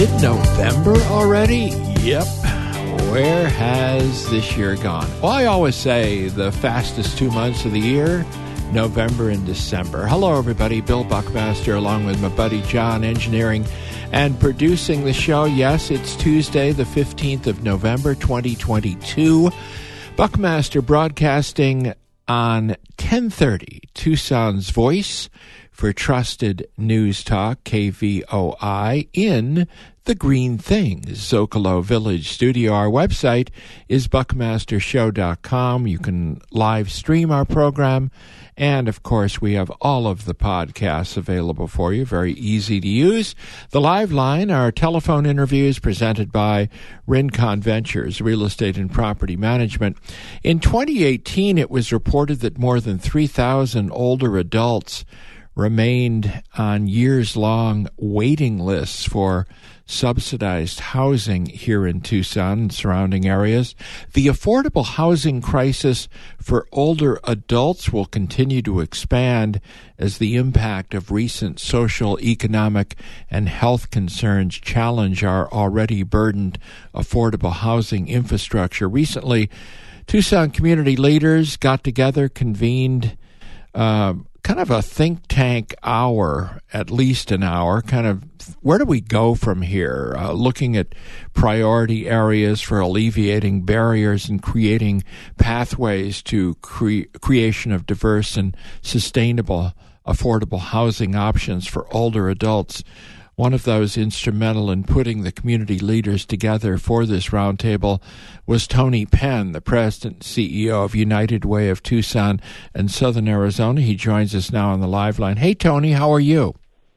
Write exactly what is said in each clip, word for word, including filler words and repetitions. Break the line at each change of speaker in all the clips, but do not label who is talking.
Mid-November already? Yep. Where has this year gone? Well, I always say the fastest two months of the year, November and December. Hello, everybody. Bill Buckmaster, along with my buddy John, engineering and producing the show. Yes, it's Tuesday, the fifteenth of November, twenty twenty-two. Buckmaster broadcasting on ten thirty, Tucson's Voice for Trusted News Talk, K V O I, in the Green Things Zocalo Village studio. Our website is buckmaster show dot com. You can live stream our program. And, of course, we have all of the podcasts available for you. Very easy to use. The live line, our telephone interviews presented by Rincon Ventures, Real Estate and Property Management. In twenty eighteen, it was reported that more than three thousand older adults remained on years-long waiting lists for subsidized housing here in Tucson and surrounding areas. The affordable housing crisis for older adults will continue to expand as the impact of recent social, economic, and health concerns challenge our already burdened affordable housing infrastructure. Recently, Tucson community leaders got together, convened uh, kind of a think tank hour, at least an hour, kind of where do we go from here, uh, looking at priority areas for alleviating barriers and creating pathways to cre- creation of diverse and sustainable affordable housing options for older adults. One of those instrumental in putting the community leaders together for this roundtable was Tony Penn, the president and C E O of United Way of Tucson and Southern Arizona. He joins us now on the live line. Hey, Tony, how are you?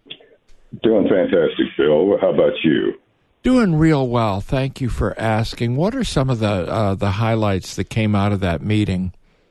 Doing fantastic, Phil. How about you?
Doing real well. Thank you for asking. What are some of the uh, the highlights that came out of that meeting?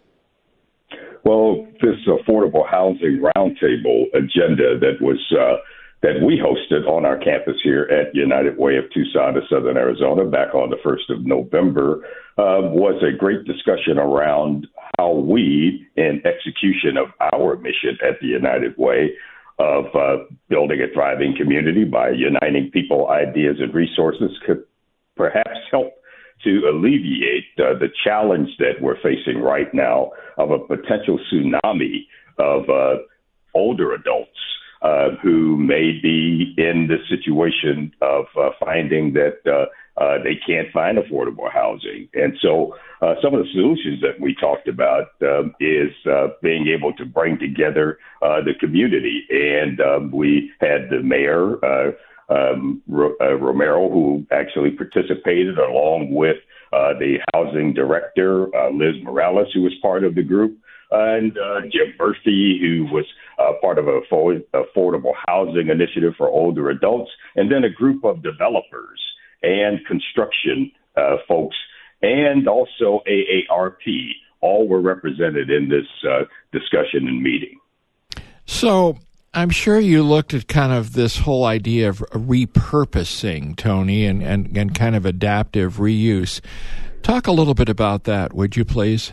Well, this affordable housing roundtable agenda that was uh, that we hosted on our campus here at United Way of Tucson to Southern Arizona back on the first of November uh, was a great discussion around how we, in execution of our mission at the United Way of uh, building a thriving community by uniting people, ideas, and resources, could perhaps help to alleviate uh, the challenge that we're facing right now of a potential tsunami of uh, older adults Uh, who may be in the situation of uh, finding that uh, uh, they can't find affordable housing. And so uh, some of the solutions that we talked about um, is uh, being able to bring together uh, the community. And um, we had the mayor, uh, um, Ro- uh, Romero, who actually participated, along with uh, the housing director, uh, Liz Morales, who was part of the group, and uh, Jim Murphy, who was uh, part of an affordable housing initiative for older adults, and then a group of developers and construction uh, folks, and also A A R P, all were represented in this uh, discussion and meeting.
So I'm sure you looked at kind of this whole idea of repurposing, Tony, and, and, and kind of adaptive reuse. Talk a little bit about that, would you please?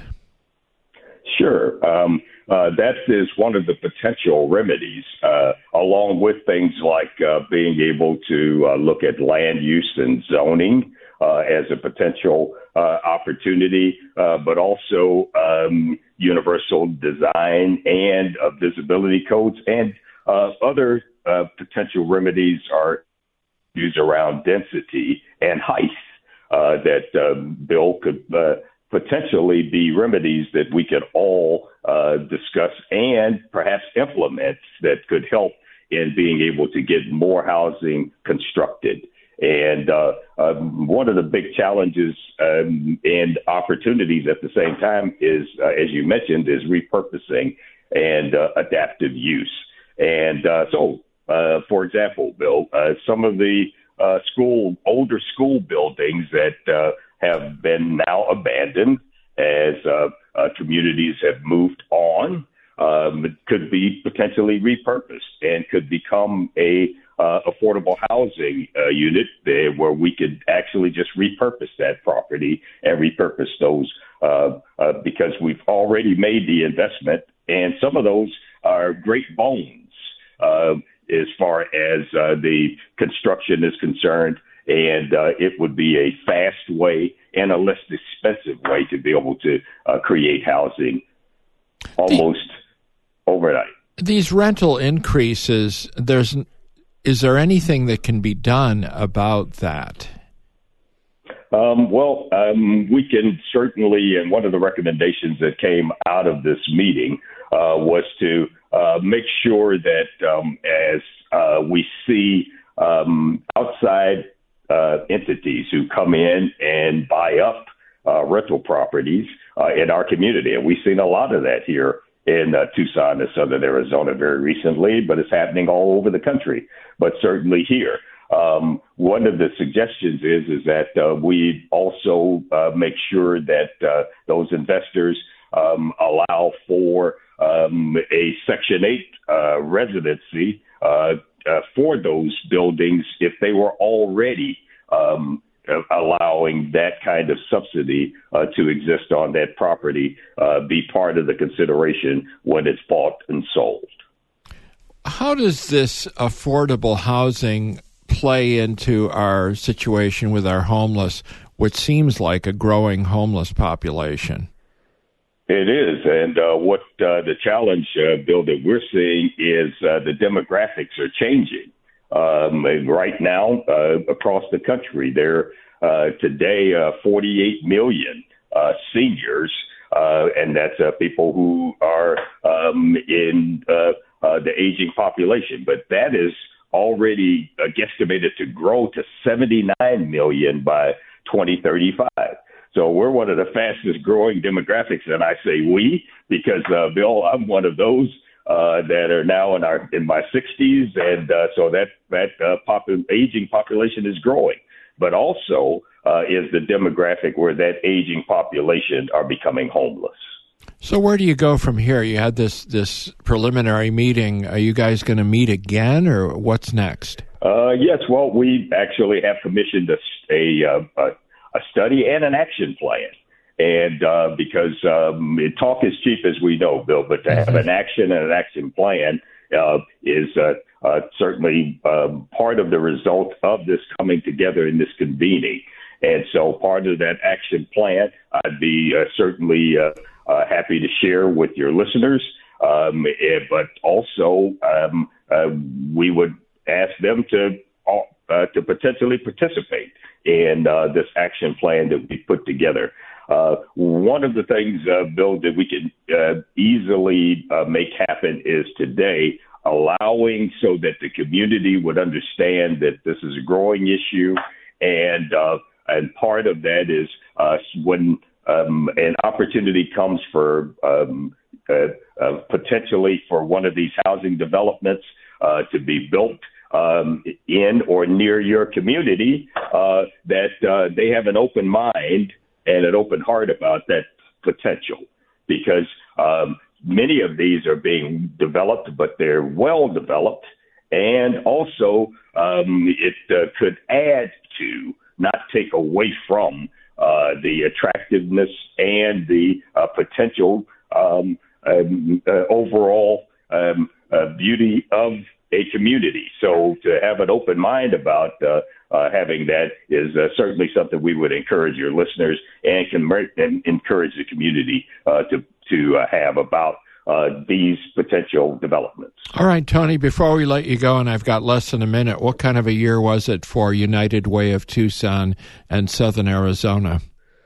Sure. Um, uh, that is one of the potential remedies, uh, along with things like uh, being able to uh, look at land use and zoning uh, as a potential uh, opportunity, uh, but also um, universal design and uh, visibility codes, and uh, other uh, potential remedies are used around density and height uh, that uh, Bill could uh, potentially be remedies that we could all uh, discuss and perhaps implement that could help in being able to get more housing constructed. And uh, um, one of the big challenges um, and opportunities at the same time is, uh, as you mentioned, is repurposing and uh, adaptive use. And uh, so, uh, for example, Bill, uh, some of the uh, school, older school buildings that uh, have been now abandoned as uh, uh, communities have moved on, um, it could be potentially repurposed and could become a uh, affordable housing uh, unit there where we could actually just repurpose that property and repurpose those uh, uh, because we've already made the investment, and some of those are great bones. Uh, as far as uh, the construction is concerned, and uh, it would be a fast way and a less expensive way to be able to uh, create housing almost the, overnight.
These rental increases, there's is there anything that can be done about that?
Um, well, um, we can certainly, and one of the recommendations that came out of this meeting uh, was to uh, make sure that um, as uh, we see um, outside uh, entities who come in and buy up uh, rental properties uh, in our community, and we've seen a lot of that here in uh, Tucson and Southern Arizona very recently, but it's happening all over the country, but certainly here. Um, one of the suggestions is is that uh, we also uh, make sure that uh, those investors um, allow for um, a Section eight uh, residency uh, uh, for those buildings if they were already um, allowing that kind of subsidy uh, to exist on that property, uh, be part of the consideration when it's bought and sold.
How does this affordable housing play into our situation with our homeless, which seems like a growing homeless population?
It is. And uh, what uh, the challenge, uh, Bill, that we're seeing is uh, the demographics are changing. Um, right now, uh, across the country, there uh, today uh, forty-eight million uh, seniors, uh, and that's uh, people who are um, in uh, uh, the aging population. But that is already uh, guesstimated to grow to seventy-nine million by twenty thirty-five. So we're one of the fastest growing demographics, and I say we because, uh, Bill, I'm one of those uh, that are now in our in my sixties, and uh, so that that uh, popul- aging population is growing. But also uh, is the demographic where that aging population are becoming homeless.
So where do you go from here? You had this this preliminary meeting. Are you guys going to meet again, or what's next?
Uh, yes, well, we actually have commissioned a a, a, a study and an action plan. And uh, because um, talk is cheap, as we know, Bill, but to have an action and an action plan uh, is uh, uh, certainly um, part of the result of this coming together in this convening. And so part of that action plan, I'd be uh, certainly uh, uh, happy to share with your listeners. Um, eh, but also, um, uh, we would ask them to uh, to potentially participate in uh, this action plan that we put together. Uh, one of the things, uh, Bill, that we can uh, easily uh, make happen is today allowing so that the community would understand that this is a growing issue, and uh, and part of that is uh, when um, an opportunity comes for um, uh, uh, potentially for one of these housing developments uh, to be built um, in or near your community, uh, that uh, they have an open mind and an open heart about that potential, because um, many of these are being developed, but they're well developed, and also um, it uh, could add to, not take away from, uh, the attractiveness and the uh, potential um, um, uh, overall um, uh, beauty of a community. So to have an open mind about uh, uh, having that is uh, certainly something we would encourage your listeners and can and encourage the community uh, to to uh, have about uh, these potential developments.
All right, Tony, before we let you go, and I've got less than a minute, what kind of a year was it for United Way of Tucson and Southern Arizona?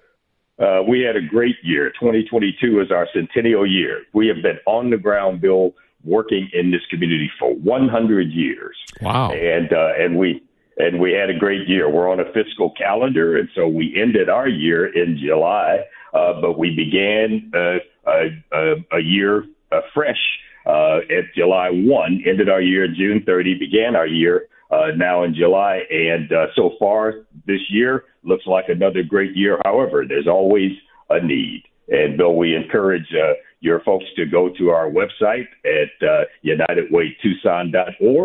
Uh, we had a great year. twenty twenty-two is our centennial year. We have been on the ground, Bill, working in this community for one hundred years.
Wow.
And uh, and we and we had a great year. We're on a fiscal calendar, and so we ended our year in July, uh, but we began uh, a, a, a year uh, fresh uh, at July first, ended our year June thirtieth, began our year uh, now in July, and uh, so far this year looks like another great year. However, there's always a need. And, Bill, we encourage uh, your folks to go to our website at uh, united way tucson dot org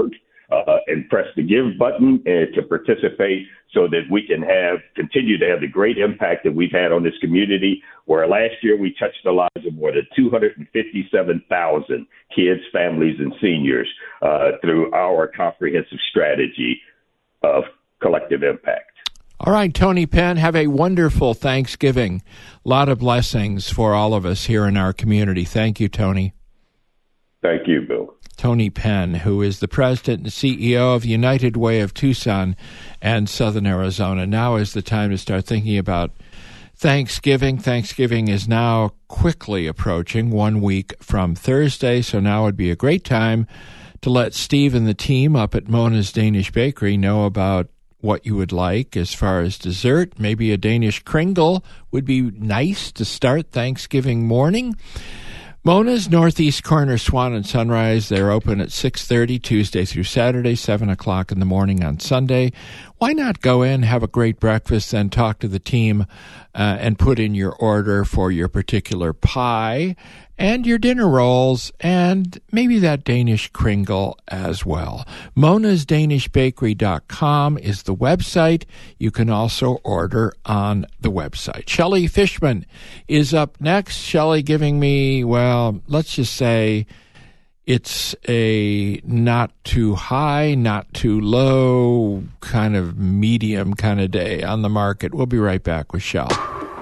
uh, and press the give button and to participate so that we can have continue to have the great impact that we've had on this community, where last year we touched the lives of more than two hundred fifty-seven thousand kids, families, and seniors uh, through our comprehensive strategy of collective impact.
All right, Tony Penn, have a wonderful Thanksgiving. A lot of blessings for all of us here in our community. Thank you, Tony.
Thank you, Bill.
Tony Penn, who is the president and C E O of United Way of Tucson and Southern Arizona. Now is the time to start thinking about Thanksgiving. Thanksgiving is now quickly approaching, one week from Thursday, so now would be a great time to let Steve and the team up at Mona's Danish Bakery know about what you would like as far as dessert. Maybe a Danish Kringle would be nice to start Thanksgiving morning. Mona's northeast corner, Swan and Sunrise. They're open at six thirty Tuesday through Saturday, seven o'clock in the morning on Sunday. Why not go in, have a great breakfast, then talk to the team uh, and put in your order for your particular pie and your dinner rolls and maybe that Danish Kringle as well. monas danish bakery dot com is the website. You can also order on the website. Shelley Fishman is up next. Shelley giving me, well, let's just say it's a not too high, not too low, kind of medium kind of day on the market. We'll be right back with Shell.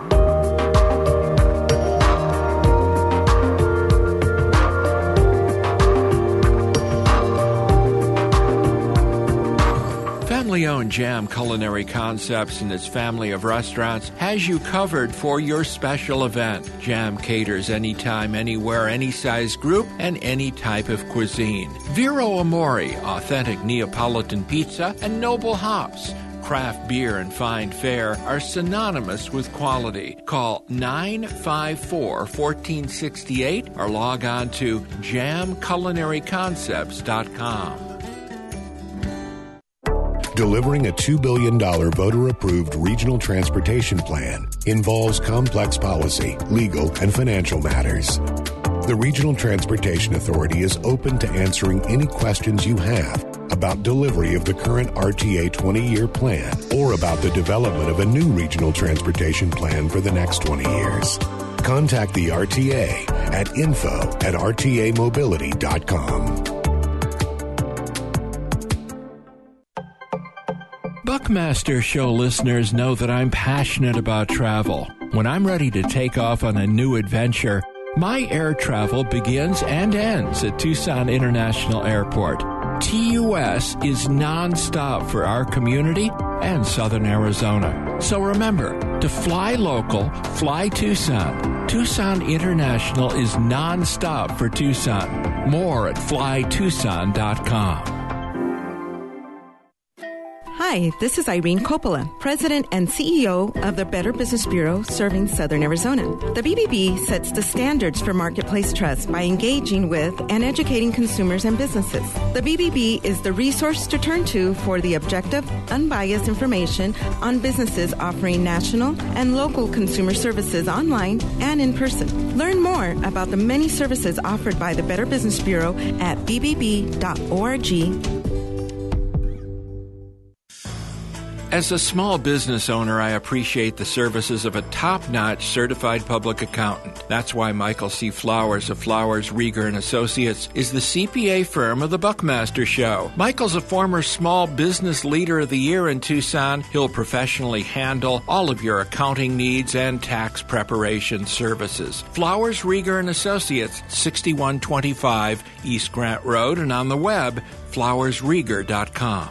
Family-owned Jam Culinary Concepts and its family of restaurants has you covered for your special event. Jam caters anytime, anywhere, any size group, and any type of cuisine. Vero Amore, authentic Neapolitan pizza, and Noble Hops. Craft beer and fine fare are synonymous with quality. Call nine five four, one four six eight or log on to jam culinary concepts dot com.
Delivering a two billion dollars voter-approved regional transportation plan involves complex policy, legal, and financial matters. The Regional Transportation Authority is open to answering any questions you have about delivery of the current R T A twenty-year plan or about the development of a new regional transportation plan for the next twenty years. Contact the R T A at info at r t a mobility dot com.
Buckmaster Show listeners know that I'm passionate about travel. When I'm ready to take off on a new adventure, my air travel begins and ends at Tucson International Airport. T U S is nonstop for our community and Southern Arizona. So remember, to fly local, fly Tucson. Tucson International is nonstop for Tucson. More at fly tucson dot com.
Hi, this is Irene Coppola, President and C E O of the Better Business Bureau serving Southern Arizona. The B B B sets the standards for marketplace trust by engaging with and educating consumers and businesses. The B B B is the resource to turn to for the objective, unbiased information on businesses offering national and local consumer services online and in person. Learn more about the many services offered by the Better Business Bureau at b b b dot org.
As a small business owner, I appreciate the services of a top-notch certified public accountant. That's why Michael C. Flowers of Flowers, Rieger and Associates is the C P A firm of the Buckmaster Show. Michael's a former Small Business Leader of the Year in Tucson. He'll professionally handle all of your accounting needs and tax preparation services. Flowers, Rieger and Associates, sixty-one twenty-five East Grant Road, and on the web, flowers rieger dot com.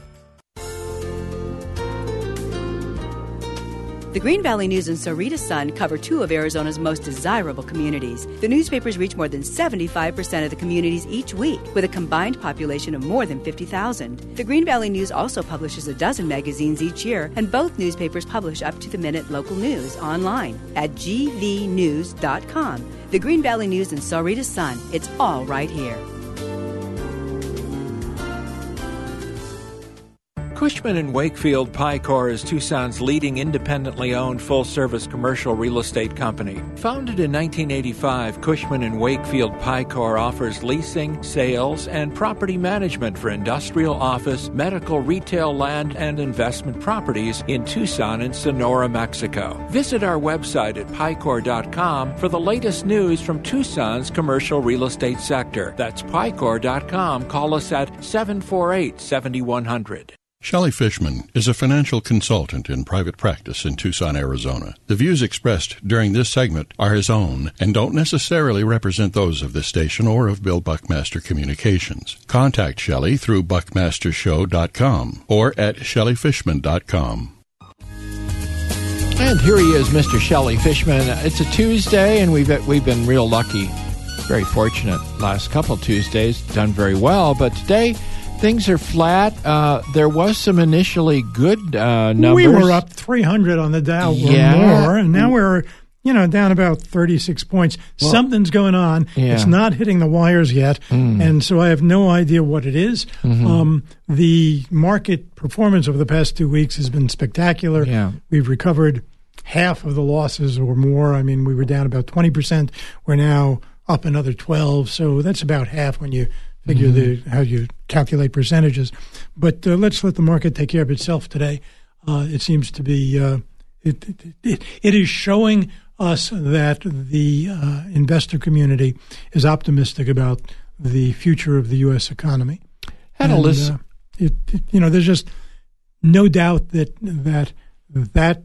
The Green Valley News and Sahuarita Sun cover two of Arizona's most desirable communities. The newspapers reach more than seventy-five percent of the communities each week, with a combined population of more than fifty thousand. The Green Valley News also publishes a dozen magazines each year, and both newspapers publish up-to-the-minute local news online at g v news dot com. The Green Valley News and Sahuarita Sun, it's all right here.
Cushman and Wakefield Picor is Tucson's leading independently owned full-service commercial real estate company. Founded in nineteen eighty-five, Cushman and Wakefield Picor offers leasing, sales, and property management for industrial, office, medical, retail, land, and investment properties in Tucson and Sonora, Mexico. Visit our website at picor dot com for the latest news from Tucson's commercial real estate sector. That's picor dot com. Call us at seven four eight, seven one zero zero.
Shelley Fishman is a financial consultant in private practice in Tucson, Arizona. The views expressed during this segment are his own and don't necessarily represent those of this station or of Bill Buckmaster Communications. Contact Shelley through buckmaster show dot com or at shelley fishman dot com.
And here he is, Mister Shelley Fishman. It's a Tuesday, and we've we've been real lucky, very fortunate. Last couple Tuesdays, done very well, but today things are flat. Uh, there was some initially good uh, numbers.
We were up three hundred on the Dow or
yeah.
more, and now we're, you know, down about thirty-six points. Well, something's going on.
Yeah.
It's not hitting the wires yet, mm. and so I have no idea what it is. Mm-hmm. Um, the market performance over the past two weeks has been spectacular.
Yeah. We've
recovered half of the losses or more. I mean, we were down about twenty percent. We're now up another twelve, so that's about half when you figure mm-hmm. the how you calculate percentages. But uh, let's let the market take care of itself today. Uh, it seems to be uh, it, it it is showing us that the uh, investor community is optimistic about the future of the U S economy.
And, and listen, uh,
it, it, you know, there's just no doubt that that that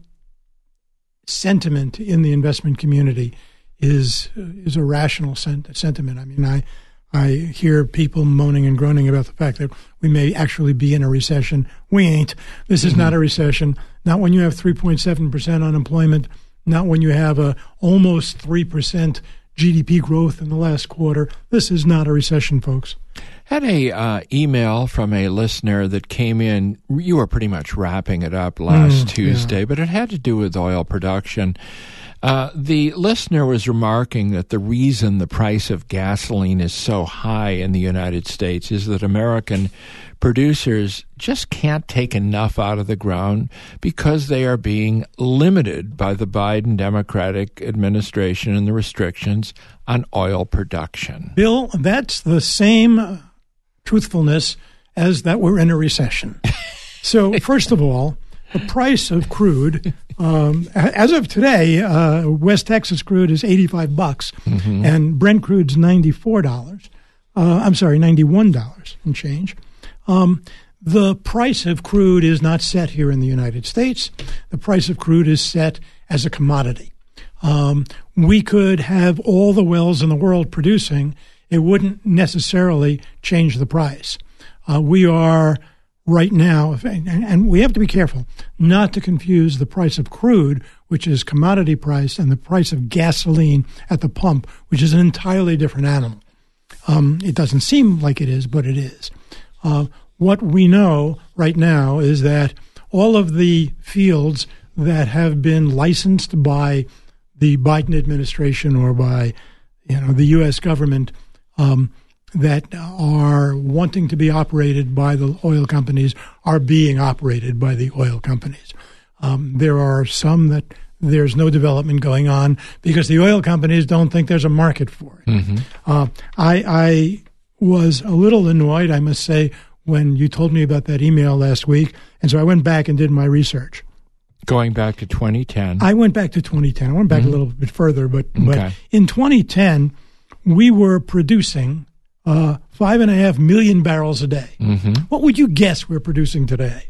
sentiment in the investment community is is a rational sent- sentiment. I mean, I. I hear people moaning and groaning about the fact that we may actually be in a recession. We ain't. This is mm-hmm. not a recession. Not when you have three point seven percent unemployment. Not when you have a almost three percent G D P growth in the last quarter. This is not a recession, folks.
Had a uh, email from a listener that came in. You were pretty much wrapping it up last mm, Tuesday, yeah. but it had to do with oil production. Uh, the listener was remarking that the reason the price of gasoline is so high in the United States is that American producers just can't take enough out of the ground because they are being limited by the Biden Democratic administration and the restrictions on oil production.
Bill, that's the same truthfulness as that we're in a recession. So, first of all, the price of crude, um, as of today, uh, West Texas crude is eighty-five bucks, mm-hmm. and Brent crude's ninety-four dollars. Uh, I'm sorry, ninety-one dollars and change. Um, the price of crude is not set here in the United States. The price of crude is set as a commodity. Um, we could have all the wells in the world producing. It wouldn't necessarily change the price. Uh, we are... Right now, and we have to be careful not to confuse the price of crude, which is commodity price, and the price of gasoline at the pump, which is an entirely different animal. Um, it doesn't seem like it is, but it is. Uh, what we know right now is that all of the fields that have been licensed by the Biden administration or by, you know, the U S government um, that are wanting to be operated by the oil companies are being operated by the oil companies. Um, there are some that there's no development going on because the oil companies don't think there's a market for it. Mm-hmm. Uh, I, I was a little annoyed, I must say, when you told me about that email last week, and so I went back and did my research.
Going back to twenty ten.
I went back to twenty ten. I went back mm-hmm. a little bit further, but,
okay.
but in twenty ten, we were producing Uh, five and a half million barrels a day.
Mm-hmm.
What would you guess we're producing today?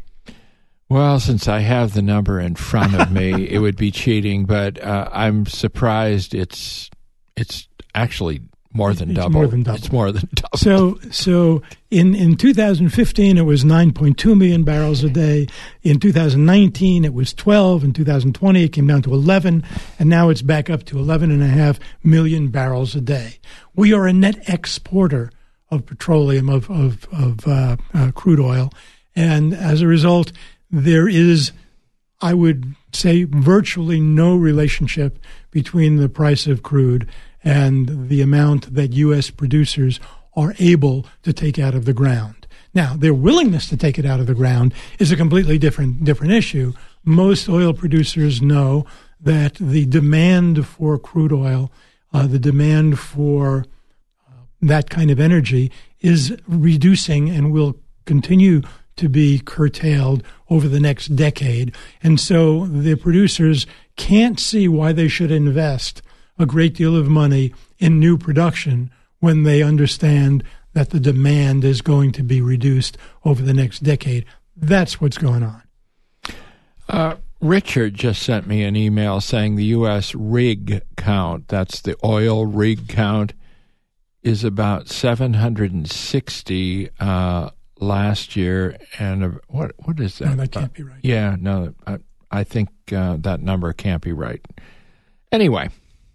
Well, since I have the number in front of me, it would be cheating, but uh, I'm surprised it's it's actually more than
it's
double.
More than double.
It's more than double.
So, so in, in two thousand fifteen, it was nine point two million barrels a day. In two thousand nineteen, it was twelve. In two thousand twenty, it came down to eleven, and now it's back up to eleven and a half million barrels a day. We are a net exporter of petroleum, of of, of uh, uh, crude oil, and as a result, there is, I would say, virtually no relationship between the price of crude and the amount that U S producers are able to take out of the ground. Now, their willingness to take it out of the ground is a completely different different issue. Most oil producers know that the demand for crude oil, uh, the demand for uh, that kind of energy is reducing and will continue to be curtailed over the next decade. And so the producers can't see why they should invest a great deal of money in new production when they understand that the demand is going to be reduced over the next decade. That's what's going on.
Uh, Richard just sent me an email saying the U S rig count, that's the oil rig count, is about seven hundred sixty uh, last year. And uh, what what is that?
No, that can't be right.
Yeah, no, I, I think uh, that number can't be right. Anyway,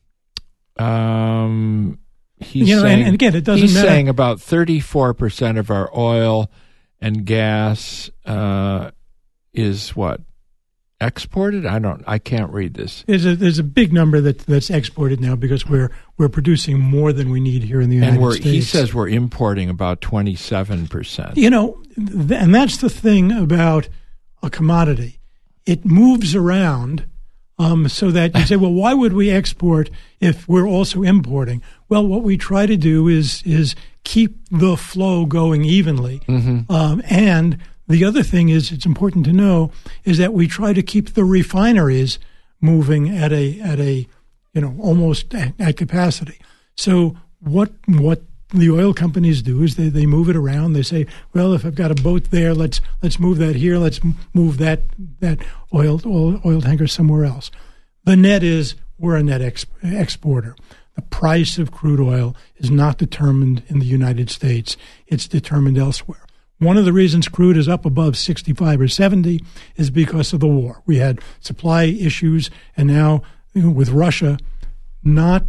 um, he's
you know,
saying,
and, and again, it doesn't
he's
matter.
saying about thirty-four percent of our oil and gas uh, is what? Exported? I don't. I can't read this.
There's a there's a big number that that's exported now because we're we're producing more than we need here in the United
and we're,
States.
He says we're importing about twenty-seven percent.
You know, th- and that's the thing about a commodity. It moves around, um, so that you say, well, why would we export if we're also importing? Well, what we try to do is is keep the flow going evenly,
Mm-hmm.
um, and the other thing is, it's important to know, is that we try to keep the refineries moving at a at a you know almost at, at capacity. So what what the oil companies do is they, they move it around. They say, well, if I've got a boat there, let's let's move that here. Let's move that that oil oil, oil tanker somewhere else. The net is we're a net ex, exporter. The price of crude oil is not determined in the United States. It's determined elsewhere. One of the reasons crude is up above sixty-five or seventy is because of the war. We had supply issues, and now you know, with Russia not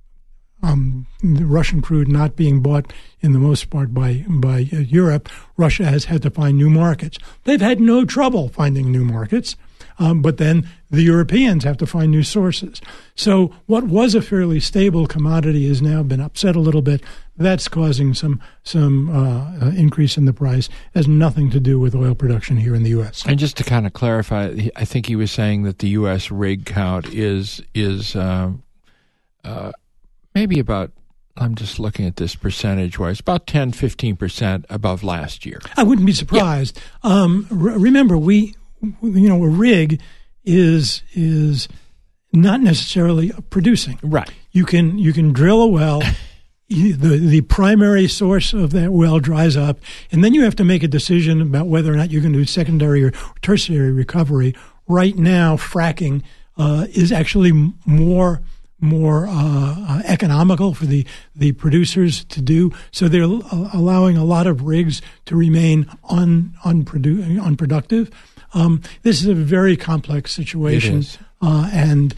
um, the Russian crude not being bought in the most part by by uh, Europe, Russia has had to find new markets. They've had no trouble finding new markets, um, but then the Europeans have to find new sources. So what was a fairly stable commodity has now been upset a little bit. That's causing some some uh, uh, increase in the price. It has nothing to do with oil production here in the U S.
And just to kind of clarify, I think he was saying that the U S rig count is is uh, uh, maybe about, I'm just looking at this percentage-wise, about ten, fifteen percent above last year.
I wouldn't be surprised. Yeah. Um, r- remember, we, you know, a rig is is not necessarily producing.
Right.
You can you can drill a well. You, the the primary source of that well dries up, and then you have to make a decision about whether or not you're going to do secondary or tertiary recovery. Right now, fracking uh, is actually more more uh, uh, economical for the, the producers to do. So they're uh, allowing a lot of rigs to remain un, unprodu- unproductive. Um, this is a very complex situation,
it is.
Uh, and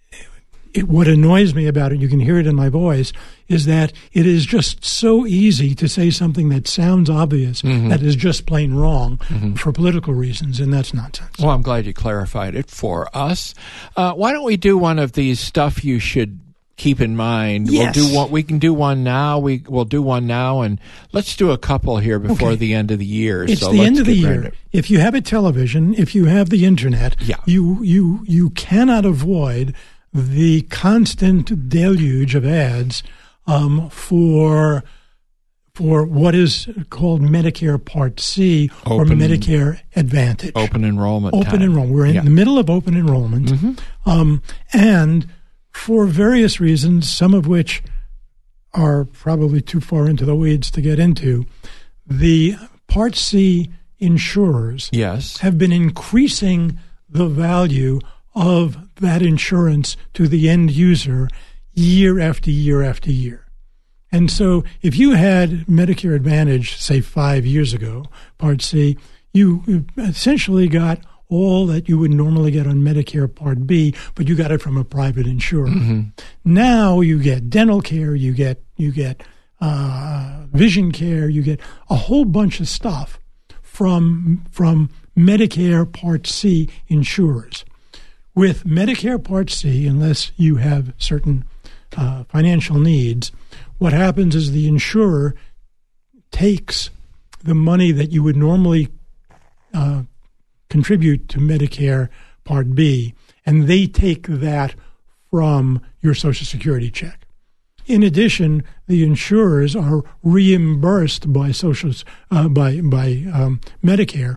it, what annoys me about it, you can hear it in my voice, is that it is just so easy to say something that sounds obvious, mm-hmm. that is just plain wrong mm-hmm. for political reasons, and that's nonsense.
Well, I'm glad you clarified it for us. Uh, why don't we do one of these stuff you should keep in mind?
Yes.
We'll do one, we can do one now. We, we'll do one now, and let's do a couple here before
okay.
the end of the year.
It's
so
the
let's
end of the
get
year.
ready.
If you have a television, if you have the internet,
yeah.
you, you, you cannot avoid the constant deluge of ads um, for for what is called Medicare Part C or
Open,
Medicare Advantage.
Open enrollment
Open
time.
enrollment. We're in
yeah.
the middle of open enrollment.
Mm-hmm.
Um, and for various reasons, some of which are probably too far into the weeds to get into, the Part C insurers
yes.
have been increasing the value of that insurance to the end user year after year after year. And so if you had Medicare Advantage, say five years ago, Part C, you essentially got all that you would normally get on Medicare Part B, but you got it from a private insurer.
Mm-hmm.
Now you get dental care, you get you get uh, vision care, you get a whole bunch of stuff from from Medicare Part C insurers. With Medicare Part C, unless you have certain uh, financial needs, what happens is the insurer takes the money that you would normally uh, contribute to Medicare Part B, and they take that from your Social Security check. In addition, the insurers are reimbursed by social uh, by by um, Medicare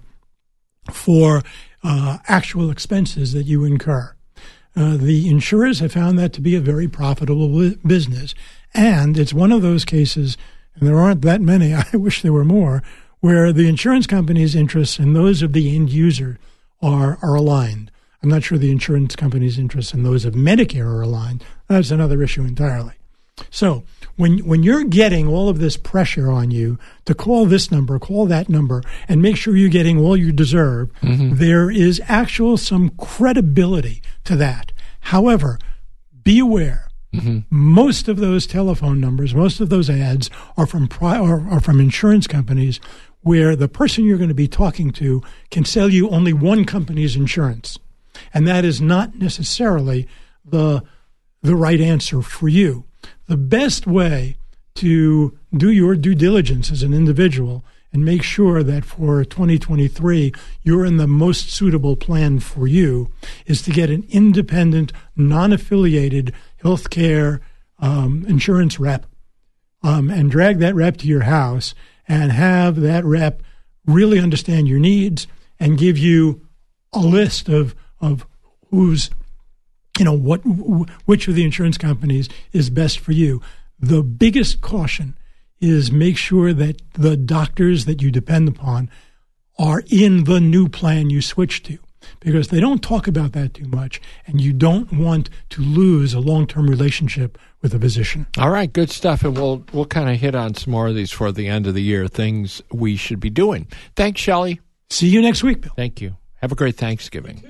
for uh, actual expenses that you incur. Uh, the insurers have found that to be a very profitable business, and it's one of those cases, and there aren't that many, I wish there were more, where the insurance company's interests and those of the end user are are aligned. I'm not sure the insurance company's interests and those of Medicare are aligned. That's another issue entirely. So when when you're getting all of this pressure on you to call this number, call that number, and make sure you're getting all you deserve, mm-hmm. there is actual some credibility to that. However, be aware, mm-hmm. most of those telephone numbers, most of those ads are from pri- are, are from insurance companies where the person you're going to be talking to can sell you only one company's insurance. And that is not necessarily the the right answer for you. The best way to do your due diligence as an individual and make sure that for twenty twenty-three you're in the most suitable plan for you is to get an independent, non-affiliated healthcare um, insurance rep um, and drag that rep to your house and have that rep really understand your needs and give you a list of of who's, you know, what, which of the insurance companies is best for you. The biggest caution is make sure that the doctors that you depend upon are in the new plan you switch to, because they don't talk about that too much, and you don't want to lose a long-term relationship with a physician.
All right, good stuff, and we'll we'll kind of hit on some more of these for the end of the year, things we should be doing. Thanks, Shelley.
See you next week, Bill.
Thank you. Have a great Thanksgiving.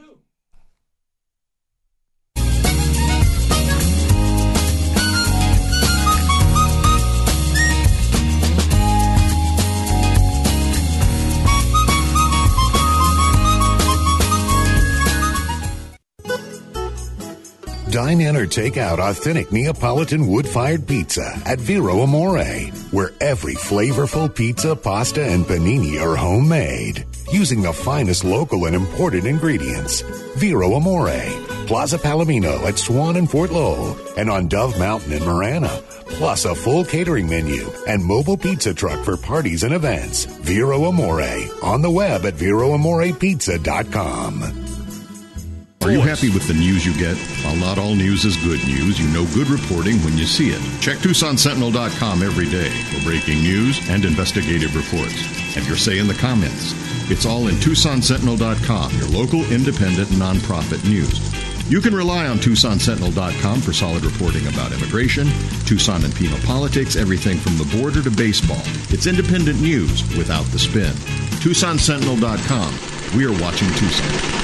Dine in or take out authentic Neapolitan wood-fired pizza at Vero Amore, where every flavorful pizza, pasta, and panini are homemade, using the finest local and imported ingredients. Vero Amore, Plaza Palomino at Swan and Fort Lowell, and on Dove Mountain in Marana, plus a full catering menu and mobile pizza truck for parties and events. Vero Amore, on the web at vero amore pizza dot com.
Are you happy with the news you get? While not all news is good news, you know good reporting when you see it. Check Tucson Sentinel dot com every day for breaking news and investigative reports. Have your say in the comments. It's all in Tucson Sentinel dot com, your local independent nonprofit news. You can rely on Tucson Sentinel dot com for solid reporting about immigration, Tucson and penal politics, everything from the border to baseball. It's independent news without the spin. Tucson Sentinel dot com. We are watching Tucson.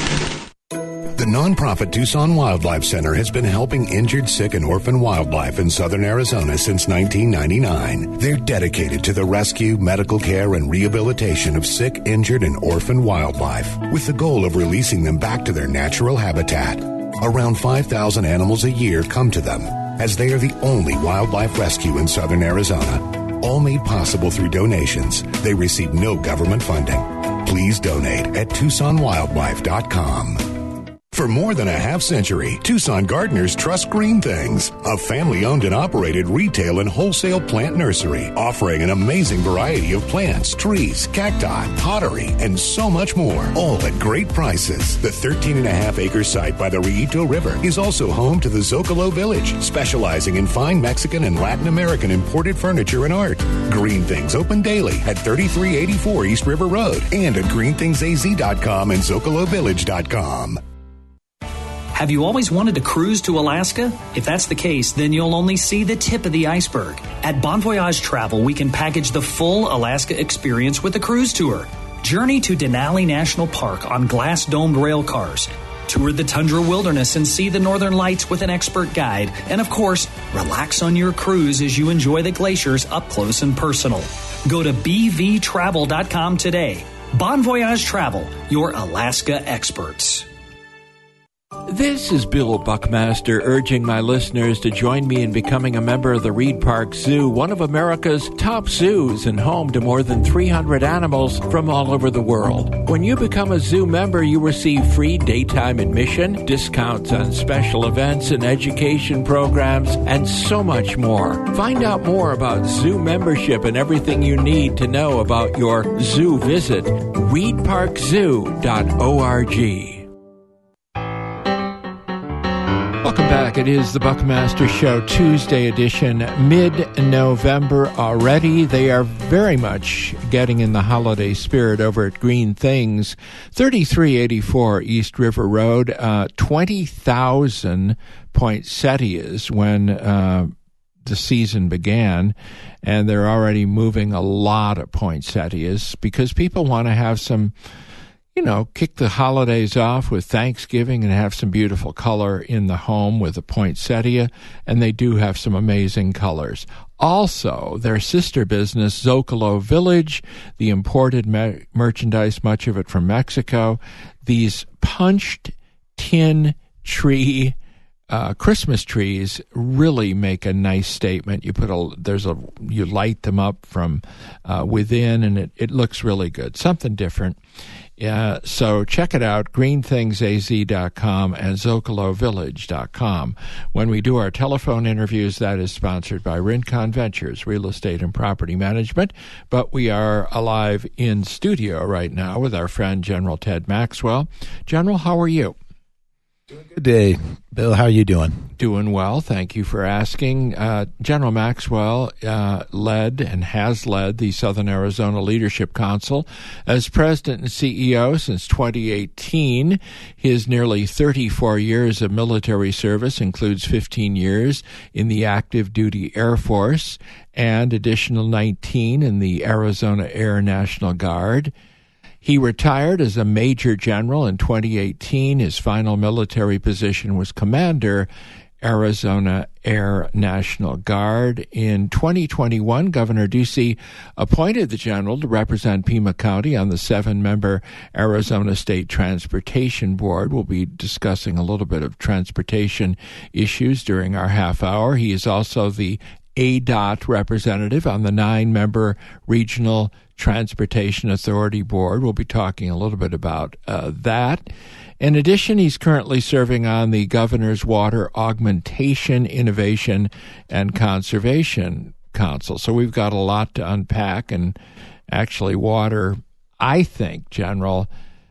The nonprofit Tucson Wildlife Center has been helping injured, sick, and orphan wildlife in southern Arizona since nineteen ninety-nine. They're dedicated to the rescue, medical care, and rehabilitation of sick, injured, and orphan wildlife, with the goal of releasing them back to their natural habitat. Around five thousand animals a year come to them, as they are the only wildlife rescue in southern Arizona. All made possible through donations. They receive no government funding. Please donate at Tucson Wildlife dot com. For more than a half century, Tucson gardeners trust Green Things, a family-owned and operated retail and wholesale plant nursery, offering an amazing variety of plants, trees, cacti, pottery, and so much more, all at great prices. The thirteen and a half acre site by the Rillito River is also home to the Zocalo Village, specializing in fine Mexican and Latin American imported furniture and art. Green Things open daily at thirty-three eighty-four East River Road and at green things a z dot com and zocalo village dot com.
Have you always wanted to cruise to Alaska? If that's the case, then you'll only see the tip of the iceberg. At Bon Voyage Travel, we can package the full Alaska experience with a cruise tour. Journey to Denali National Park on glass-domed rail cars. Tour the tundra wilderness and see the northern lights with an expert guide. And of course, relax on your cruise as you enjoy the glaciers up close and personal. Go to b v travel dot com today. Bon Voyage Travel, your Alaska experts.
This is Bill Buckmaster urging my listeners to join me in becoming a member of the Reed Park Zoo, one of America's top zoos and home to more than three hundred animals from all over the world. When you become a zoo member, you receive free daytime admission, discounts on special events and education programs, and so much more. Find out more about zoo membership and everything you need to know about your zoo visit. reed park zoo dot org. Welcome back. It is the Buckmaster Show, Tuesday edition, mid-November already. They are very much getting in the holiday spirit over at Green Things, thirty-three eighty-four East River Road, uh, twenty thousand poinsettias when uh, the season began, and they're already moving a lot of poinsettias because people want to have some, you know, kick the holidays off with Thanksgiving and have some beautiful color in the home with a poinsettia, and they do have some amazing colors. Also, their sister business, Zocalo Village, the imported me- merchandise, much of it from Mexico, these punched tin tree Uh, Christmas trees really make a nice statement. You put a there's a you light them up from uh, within, and it, it looks really good. Something different. Uh, so check it out, green things a z dot com and zocalo village dot com. When we do our telephone interviews, that is sponsored by Rincon Ventures, Real Estate and Property Management. But we are alive in studio right now with our friend General Ted Maxwell. General, how are you?
Good day, Bill. How are you doing?
Doing well. Thank you for asking. Uh, General Maxwell uh, led and has led the Southern Arizona Leadership Council as president and C E O since twenty eighteen. His nearly thirty-four years of military service includes fifteen years in the active duty Air Force and additional nineteen in the Arizona Air National Guard. He retired as a major general in twenty eighteen. His final military position was commander, Arizona Air National Guard. In twenty twenty-one, Governor Ducey appointed the general to represent Pima County on the seven-member Arizona State Transportation Board. We'll be discussing a little bit of transportation issues during our half hour. He is also the A D O T representative on the nine-member Regional Transportation Authority Board. We'll be talking a little bit about uh, that. In addition, he's currently serving on the Governor's Water Augmentation, Innovation, and Conservation Council. So we've got a lot to unpack, and actually water, I think, General,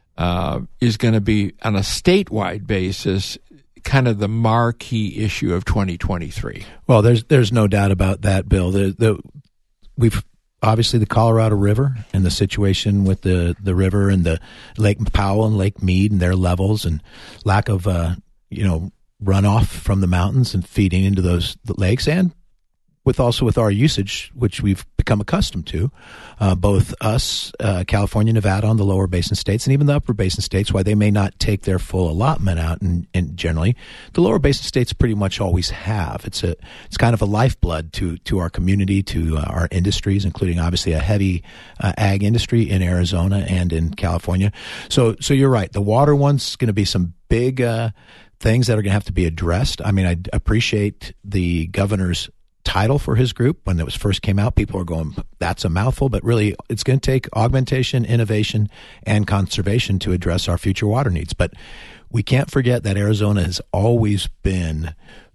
uh, is going to be on a statewide basis kind of the marquee issue of twenty twenty-three.
Well, there's there's no doubt about that, Bill. The, the, we've obviously the Colorado River and the situation with the, the river and the Lake Powell and Lake Mead and their levels and lack of uh, you know runoff from the mountains and feeding into those lakes, and with also with our usage, which we've become accustomed to, uh, both us, uh, California, Nevada, on the lower basin states, and even the upper basin states, while they may not take their full allotment out, and, and generally, the lower basin states pretty much always have. It's a it's kind of a lifeblood to to our community, to uh, our industries, including obviously a heavy uh, ag industry in Arizona and in California. So so you're right. The water one's going to be some big uh, things that are going to have to be addressed. I mean, I appreciate the governor's title for his group. When it was first came out, people were going, that's a mouthful, but really it's going to take augmentation, innovation, and conservation to address our future water needs. But we can't forget that Arizona has always been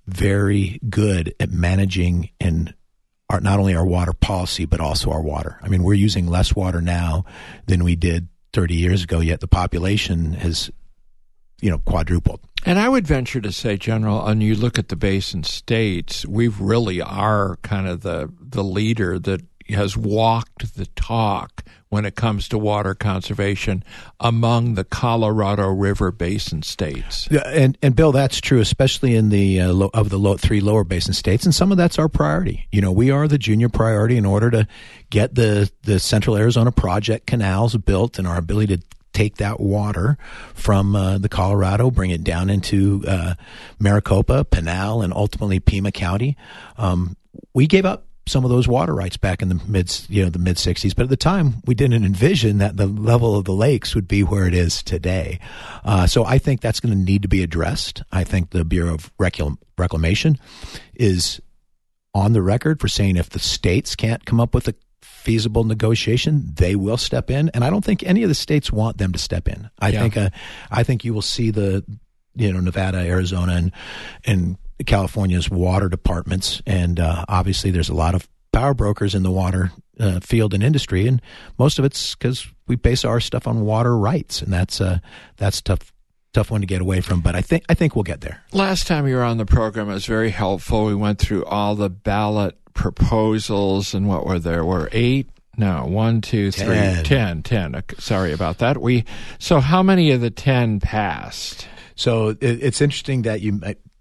very good at managing and our, not only our water policy, but also our water. I mean, we're using less water now than we did thirty years ago, yet the population has, you know, quadrupled.
And I would venture to say, General, and you look at the basin states, we really are kind of the the leader that has walked the talk when it comes to water conservation among the Colorado River basin states.
Yeah, and and Bill, that's true, especially in the uh, low, of the low, three lower basin states, and some of that's our priority. You know, we are the junior priority in order to get the the Central Arizona Project canals built, and our ability to take that water from uh, the Colorado, bring it down into uh, Maricopa, Pinal, and ultimately Pima County. Um, we gave up some of those water rights back in the mid, you know, the mid sixties. But at the time, we didn't envision that the level of the lakes would be where it is today. Uh, so I think that's going to need to be addressed. I think the Bureau of Reclam- Reclamation is on the record for saying if the states can't come up with a feasible negotiation, they will step in. And I don't think any of the states want them to step in. I yeah. think, uh, I think you will see the, you know, Nevada, Arizona, and, and California's water departments, and uh, obviously there's a lot of power brokers in the water uh, field and industry, and most of it's because we base our stuff on water rights, and that's uh, that's tough tough one to get away from. But I think I think we'll get there.
Last time you were on the program, it was very helpful. We went through all the ballot proposals, and what were there? Were eight? No, one, two, three, ten. ten, ten. Sorry about that. We so how many of the ten passed?
So it, it's interesting that you.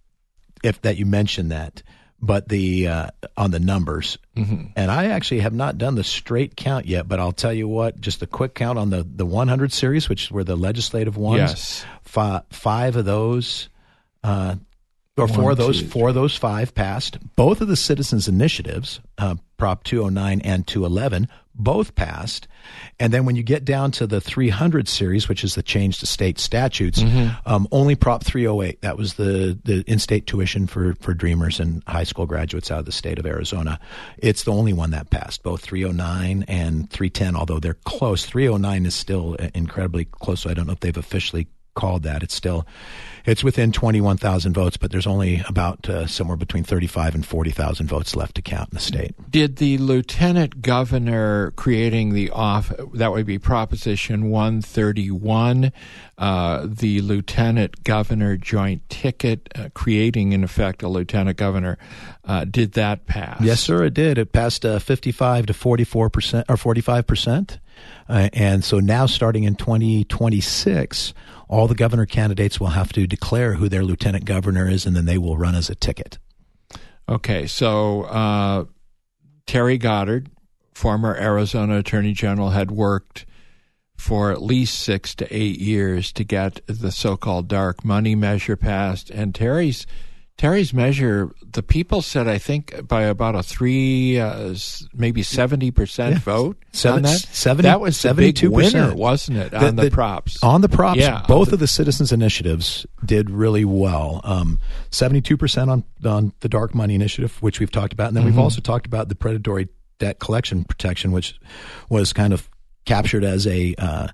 If that you mentioned that, but the uh, on the numbers, mm-hmm. and I actually have not done the straight count yet. But I'll tell you what, just a quick count on the, the one hundred series, which were the legislative ones.
Yes,
five, five of those, uh, or One, four of those, two, four of those five passed. Both of the citizens' initiatives, uh, Prop two oh nine and two eleven, both passed. And then when you get down to the three hundred series, which is the change to state statutes, mm-hmm. um, only Prop three oh eight, that was the, the in-state tuition for, for Dreamers and high school graduates out of the state of Arizona. It's the only one that passed, both three oh nine and three ten, although they're close. three oh nine is still incredibly close, so I don't know if they've officially called that. It's still, it's within twenty-one thousand votes, but there's only about uh, somewhere between thirty-five and forty thousand votes left to count in the state.
Did the lieutenant governor creating the off, that would be Proposition one thirty-one, uh, the lieutenant governor joint ticket, uh, creating in effect a lieutenant governor, uh, did that pass?
Yes, sir, it did. It passed uh, fifty-five to forty-four percent or forty-five percent. Uh, and so now starting in twenty twenty-six, all the governor candidates will have to declare who their lieutenant governor is, and then they will run as a ticket.
Okay, so uh, Terry Goddard, former Arizona Attorney General, had worked for at least six to eight years to get the so-called dark money measure passed. And Terry's Terry's measure, the people said, I think, by about a three, uh, maybe seventy percent yeah. vote
Seven,
on that.
seventy,
that was the big winner, wasn't it,
the,
on the, the props?
On the props,
yeah,
both
the,
of the citizens' initiatives did really well. Um, seventy-two percent on, on the dark money initiative, which we've talked about. And then mm-hmm. we've also talked about the predatory debt collection protection, which was kind of captured as a uh,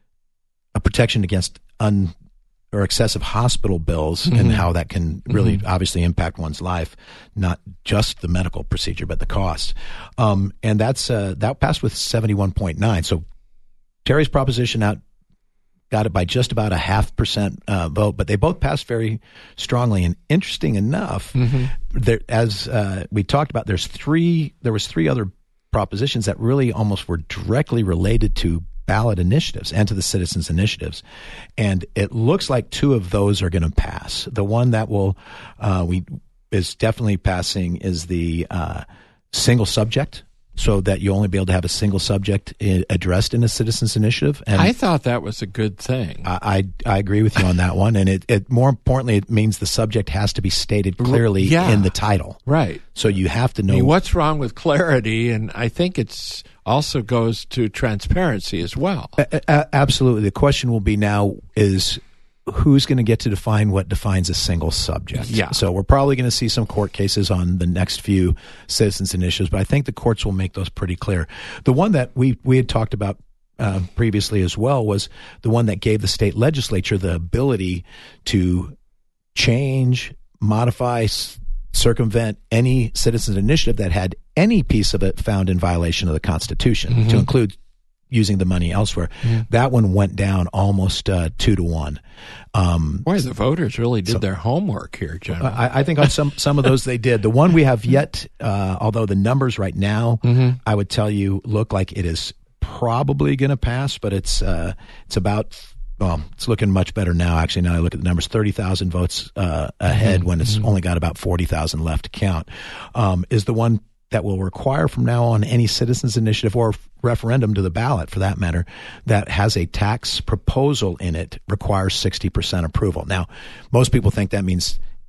a protection against un or excessive hospital bills, mm-hmm. and how that can really mm-hmm. obviously impact one's life, not just the medical procedure, but the cost. Um, and that's uh, that passed with seventy-one point nine. So Terry's proposition out got it by just about a half percent uh, vote, but they both passed very strongly. And interesting enough, mm-hmm. there, as uh, we talked about, there's three. There was three other propositions that really almost were directly related to ballot initiatives and to the citizens' initiatives. And it looks like two of those are going to pass. The one that will uh, we is definitely passing is the uh, single subject, so that you only be able to have a single subject I- addressed in a citizens' initiative. And
I thought that was a good thing.
I I, I agree with you on that one. And it, it more importantly, it means the subject has to be stated clearly
yeah.
in the title.
Right.
So you have to know.
I mean, what's wrong with clarity? And I think it's also goes to transparency as well.
A- a- absolutely. The question will be now is who's going to get to define what defines a single subject.
Yeah.
So we're probably going to see some court cases on the next few citizens' initiatives, but I think the courts will make those pretty clear. The one that we, we had talked about uh, previously as well was the one that gave the state legislature the ability to change, modify, circumvent any citizens' initiative that had any piece of it found in violation of the Constitution, mm-hmm. to include using the money elsewhere. Mm-hmm. That one went down almost uh, two to one. Um,
Boy, the voters really did so, their homework here, General.
I, I think on some, some of those they did. The one we have yet, uh, although the numbers right now, mm-hmm. I would tell you, look like it is probably going to pass, but it's uh, it's about... Well, it's looking much better now, actually. Now I look at the numbers, thirty thousand votes uh, ahead mm-hmm. when it's mm-hmm. only got about forty thousand left to count, um, is the one that will require from now on any citizens initiative or referendum to the ballot, for that matter, that has a tax proposal in it requires sixty percent approval. Now, most people think that means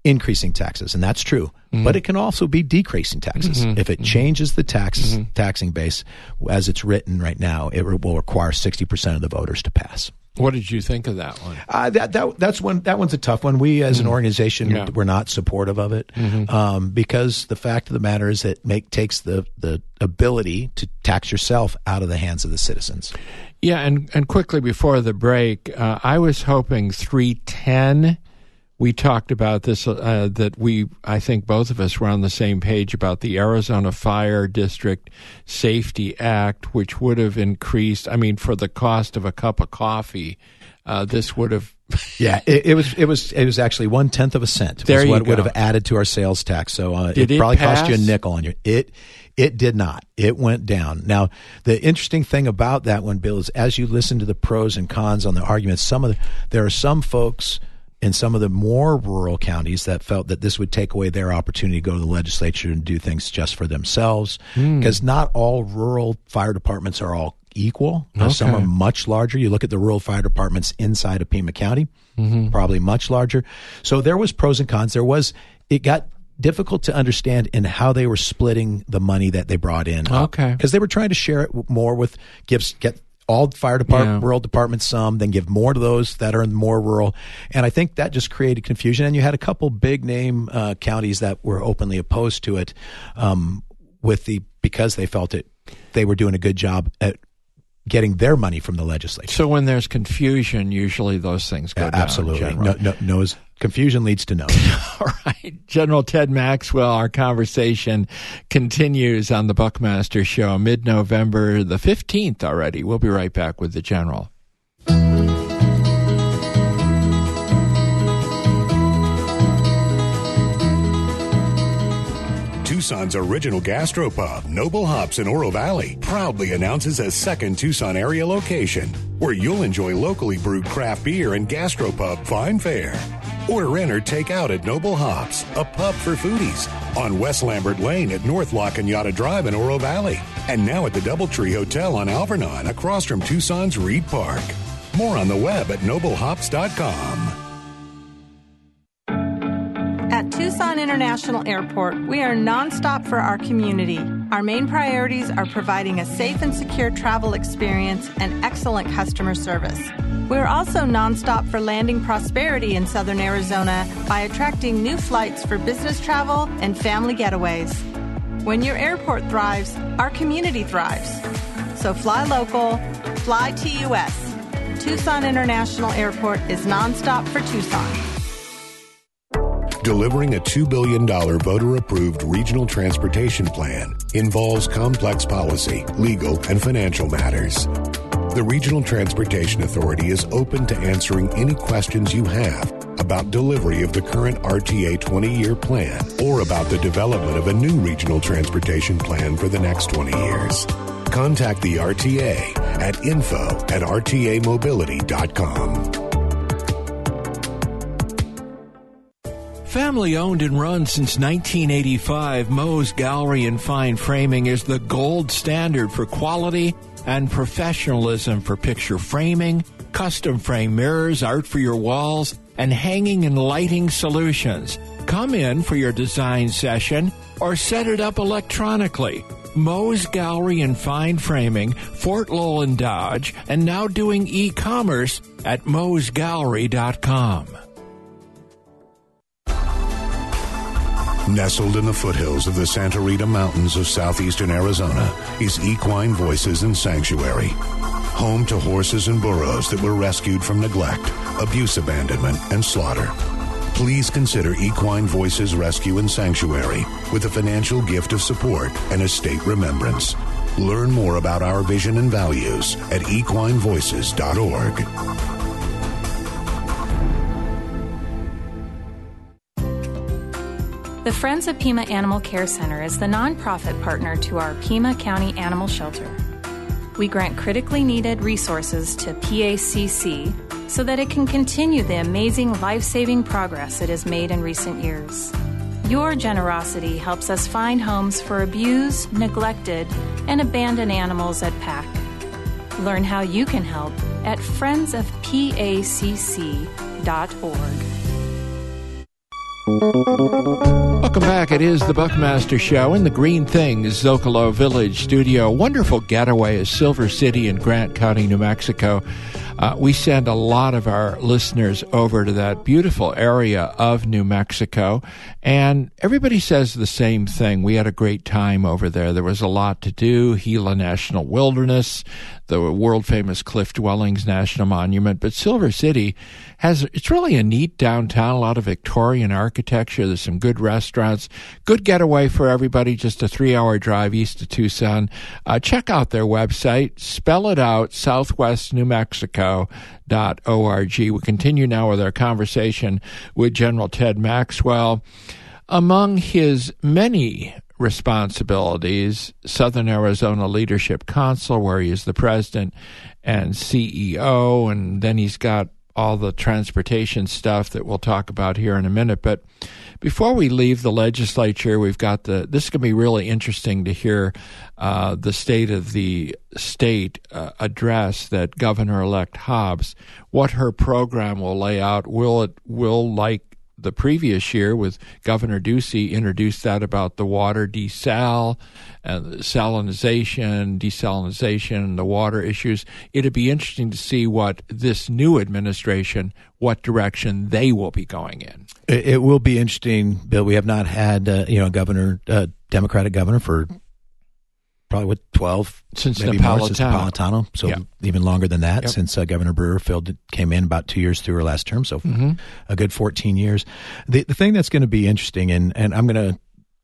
increasing taxes, and that's true. Mm-hmm. But it can also be decreasing taxes.
Mm-hmm.
If it
mm-hmm.
changes the tax
mm-hmm.
taxing base as it's written right now, it re- will require sixty percent of the voters to pass.
What did you think of that one?
Uh, that that that's one. That one's a tough one. We, as mm-hmm. an organization, yeah. we're not supportive of it mm-hmm. um, because the fact of the matter is it make takes the the ability to tax yourself out of the hands of the citizens.
Yeah, and and quickly before the break, uh, I was hoping three ten. We talked about this, uh, that we, I think both of us were on the same page about the Arizona Fire District Safety Act, which would have increased, I mean, for the cost of a cup of coffee, uh, this would have.
yeah, it, it was it was it was actually one tenth of a cent.
There
was
you
what
go.
would have added to our sales tax. So uh,
did
it,
it
probably
pass?
cost you a nickel on your it. It did not. It went down. Now, the interesting thing about that one, Bill, is as you listen to the pros and cons on the arguments, some of the, there are some folks in some of the more rural counties that felt that this would take away their opportunity to go to the legislature and do things just for themselves, because mm. not all rural fire departments are all equal. Okay. Some are much larger. You look at the rural fire departments inside of Pima County, mm-hmm. probably much larger. So there was pros and cons. There was, it got difficult to understand in how they were splitting the money that they brought in.
Okay.
Because they were trying to share it more with, give, get all fire department,
yeah.
rural departments some, then give more to those that are more rural. And I think that just created confusion. And you had a couple big name uh, counties that were openly opposed to it um, with the, because they felt it, they were doing a good job at getting their money from the legislature.
So when there's confusion, usually those things go
uh,
down.
Absolutely. No, no, no's, confusion leads to no.
All right. General Ted Maxwell, our conversation continues on the Buckmaster Show, mid-November the fifteenth already. We'll be right back with the General.
Tucson's original gastropub, Noble Hops in Oro Valley, proudly announces a second Tucson area location where you'll enjoy locally brewed craft beer and gastropub fine fare. Order in or take out at Noble Hops, a pub for foodies, on West Lambert Lane at North La Cañada Drive in Oro Valley, and now at the Doubletree Hotel on Alvernon across from Tucson's Reed Park. More on the web at noble hops dot com.
At Tucson International Airport, we are nonstop for our community. Our main priorities are providing a safe and secure travel experience and excellent customer service. We're also nonstop for landing prosperity in Southern Arizona by attracting new flights for business travel and family getaways. When your airport thrives, our community thrives. So fly local, fly T U S. Tucson International Airport is nonstop for Tucson.
Delivering a two billion dollars voter-approved regional transportation plan involves complex policy, legal, and financial matters. The Regional Transportation Authority is open to answering any questions you have about delivery of the current R T A twenty-year plan or about the development of a new regional transportation plan for the next twenty years. Contact the R T A at info at r t a mobility dot com.
Family owned and run since nineteen eighty-five, Moe's Gallery and Fine Framing is the gold standard for quality and professionalism for picture framing, custom frame mirrors, art for your walls, and hanging and lighting solutions. Come in for your design session or set it up electronically. Moe's Gallery and Fine Framing, Fort Lowell and Dodge, and now doing e-commerce at moes gallery dot com.
Nestled in the foothills of the Santa Rita Mountains of southeastern Arizona is Equine Voices and Sanctuary, home to horses and burros that were rescued from neglect, abuse, abandonment, and slaughter. Please consider Equine Voices Rescue and Sanctuary with a financial gift of support and estate remembrance. Learn more about our vision and values at equine voices dot org.
The Friends of Pima Animal Care Center is the nonprofit partner to our Pima County Animal Shelter. We grant critically needed resources to P A C C so that it can continue the amazing life-saving progress it has made in recent years. Your generosity helps us find homes for abused, neglected, and abandoned animals at P A C. Learn how you can help at friends of p a c c dot org.
Welcome back. It is the Buckmaster Show in the Green Things Zocalo Village studio. Wonderful getaway is Silver City in Grant County, New Mexico. Uh, we send a lot of our listeners over to that beautiful area of New Mexico, and everybody says the same thing. We had a great time over there. There was a lot to do. Gila National Wilderness, the world-famous Cliff Dwellings National Monument, but Silver City has, it's really a neat downtown, a lot of Victorian architecture. There's some good restaurants, good getaway for everybody, just a three-hour drive east of Tucson. Uh, check out their website, spell it out, southwest new mexico dot org. We continue now with our conversation with General Ted Maxwell. Among his many responsibilities, Southern Arizona Leadership Council, where he is the president and C E O, and then he's got all the transportation stuff that we'll talk about here in a minute. But before we leave the legislature, we've got the, this is going to be really interesting to hear uh, the state of the state uh, address that Governor-elect Hobbs, what her program will lay out. Will it, will like the previous year with Governor Ducey introduced that about the water desal, uh, salinization, desalinization, the water issues. It'd be interesting to see what this new administration, what direction they will be going in.
It, it will be interesting, Bill. We have not had uh, you know a governor, uh, Democratic governor for probably what twelve
since
maybe
Napolitano.
More, since Napolitano, so
yep. even
longer than that.
Yep.
Since uh, Governor Brewer filled came in about two years through her last term, so
mm-hmm.
a good fourteen years. The the thing that's going to be interesting, and and I'm going to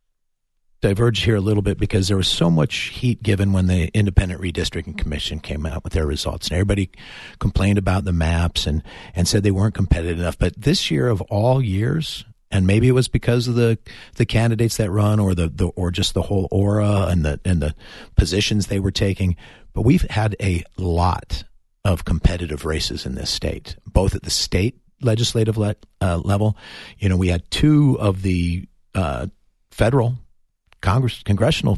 diverge here a little bit because there was so much heat given when the Independent Redistricting Commission came out with their results, and everybody complained about the maps and and said they weren't competitive enough. But this year of all years. And maybe it was because of the, the candidates that run, or the, the or just the whole aura and the and the positions they were taking. But we've had a lot of competitive races in this state, both at the state legislative le- uh, level. You know, we had two of the uh, federal Congress congressional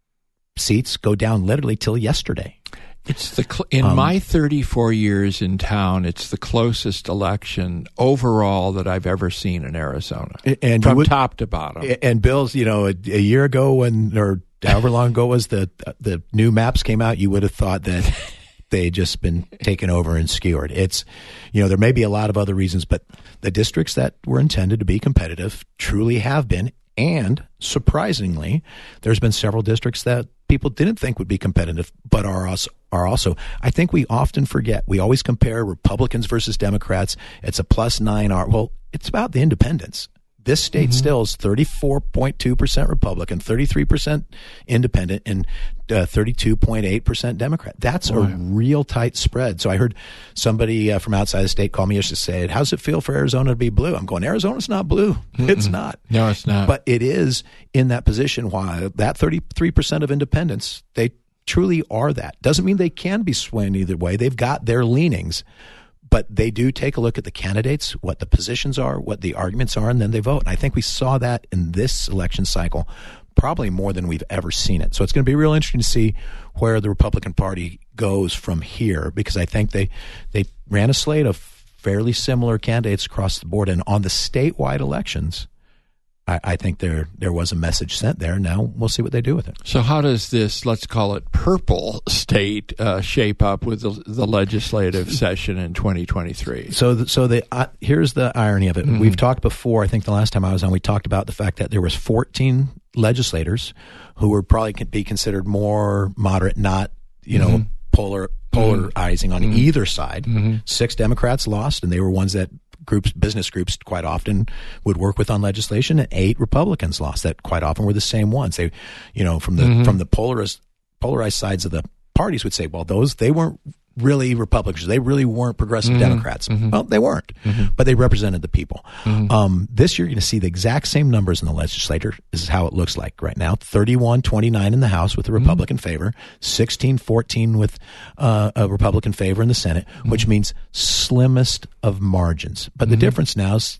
seats go down literally till yesterday.
It's the cl- in
um,
my thirty-four years in town, it's the closest election overall that I've ever seen in Arizona,
and
from
would,
top to bottom.
And Bill's, you know, a, a year ago when, or however long ago was the the new maps came out, you would have thought that they had just been taken over and skewered. It's, you know, there may be a lot of other reasons, but the districts that were intended to be competitive truly have been. And surprisingly, there's been several districts that people didn't think would be competitive, but are also, are also. I think we often forget. We always compare Republicans versus Democrats. It's a plus nine R. Well, it's about the independents. This state mm-hmm. still is thirty-four point two percent Republican, thirty-three percent independent, and uh, thirty-two point eight percent Democrat. That's Boy. a real tight spread. So I heard somebody uh, from outside the state call me yesterday and say, how does it feel for Arizona to be blue? I'm going, Arizona's not blue. Mm-mm. It's not.
No, it's not.
But it is in that position why that thirty-three percent of independents, they truly are that. Doesn't mean they can be swayed either way. They've got their leanings. But they do take a look at the candidates, what the positions are, what the arguments are, and then they vote. And I think we saw that in this election cycle probably more than we've ever seen it. So it's going to be real interesting to see where the Republican Party goes from here, because I think they they ran a slate of fairly similar candidates across the board. And on the statewide elections, I, I think there there was a message sent there. Now we'll see what they do with it.
So how does this, let's call it purple state, uh, shape up with the, the legislative session in twenty twenty-three?
So the, so the uh, here's the irony of it. Mm-hmm. We've talked before, I think the last time I was on, we talked about the fact that there was fourteen legislators who were probably could be considered more moderate, not, you know, mm-hmm. polar polarizing on mm-hmm. either side. Mm-hmm. Six Democrats lost, and they were ones that groups, business groups quite often would work with on legislation, and eight Republicans lost that quite often were the same ones. They, you know, from the, mm-hmm. from the polarized, polarized sides of the parties would say, well, those, they weren't really Republicans. They really weren't progressive mm-hmm. Democrats. Mm-hmm. Well, they weren't, mm-hmm. but they represented the people. Mm-hmm. Um, this year, you're going to see the exact same numbers in the legislature. This is how it looks like right now. thirty-one twenty-nine in the House with the Republican mm-hmm. favor, sixteen fourteen with uh, a Republican favor in the Senate, mm-hmm. which means slimmest of margins. But mm-hmm. the difference now is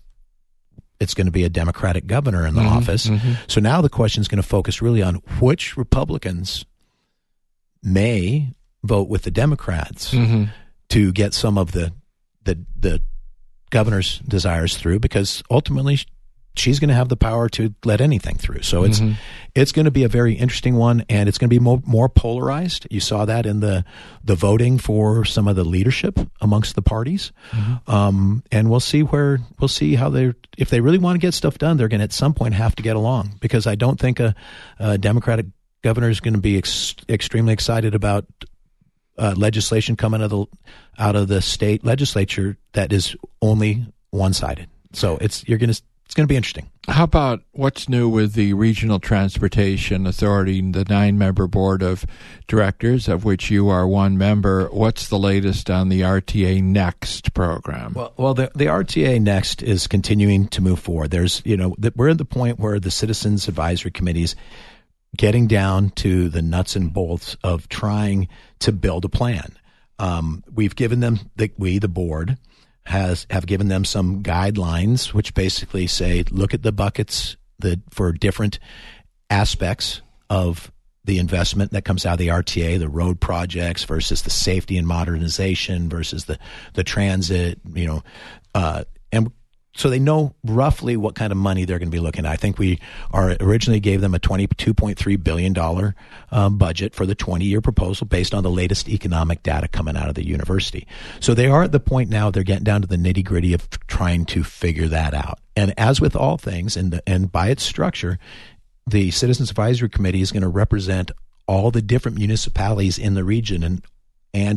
it's going to be a Democratic governor in the mm-hmm. office. Mm-hmm. So now the question is going to focus really on which Republicans may vote with the Democrats mm-hmm. to get some of the, the the governor's desires through, because ultimately she's going to have the power to let anything through. So it's
Mhm.
it's going to be a very interesting one, and it's going to be more, more polarized. You saw that in the the voting for some of the leadership amongst the parties,
Mhm.
um, and we'll see where we'll see how they if they really want to get stuff done, they're going to at some point have to get along, because I don't think a, a Democratic governor is going to be ex- extremely excited about uh, legislation coming out of the out of the state legislature that is only one sided. So it's you're going to. It's going to be interesting.
How about what's new with the Regional Transportation Authority, the nine-member board of directors, of which you are one member? What's the latest on the R T A Next program?
Well, well, the the R T A Next is continuing to move forward. There's, you know, the, we're at the point where the Citizens Advisory Committee's getting down to the nuts and bolts of trying to build a plan. Um, we've given them, the, we, the board, has have given them some guidelines, which basically say, look at the buckets that for different aspects of the investment that comes out of the R T A, the road projects versus the safety and modernization versus the, the transit, you know, uh, and so they know roughly what kind of money they're going to be looking at. I think we are originally gave them a twenty-two point three billion dollars um, budget for the twenty-year proposal based on the latest economic data coming out of the university. So they are at the point now they're getting down to the nitty-gritty of trying to figure that out. And as with all things, and, the, and by its structure, the Citizens Advisory Committee is going to represent all the different municipalities in the region. And, and